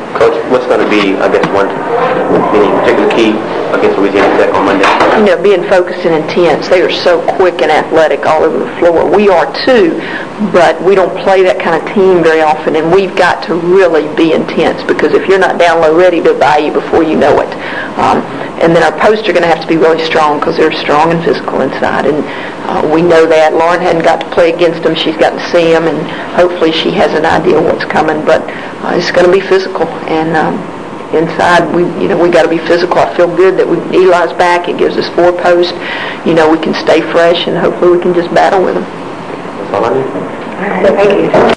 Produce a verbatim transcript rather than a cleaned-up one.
Coach, what's going to be, I guess, one any particular key against Louisiana Tech on Monday? You know, being focused and intense. They are so quick and athletic all over the floor. We are too, but we don't play that kind of team very often, and we've got to really be intense, because if you're not down low ready to buy you before you know it. Um, and then our posts are going to have to be really strong, because they're strong and physical inside, and uh, we know that. Lauren hadn't got to play against them. She's got to see them, and hopefully she has an idea of what's coming, but uh, it's going to be physical. And um, inside, we you know we got to be physical. I feel good that we, Eli's back. It gives us four posts. You know, we can stay fresh, and hopefully we can just battle with them. That's all I need. All right, thank you.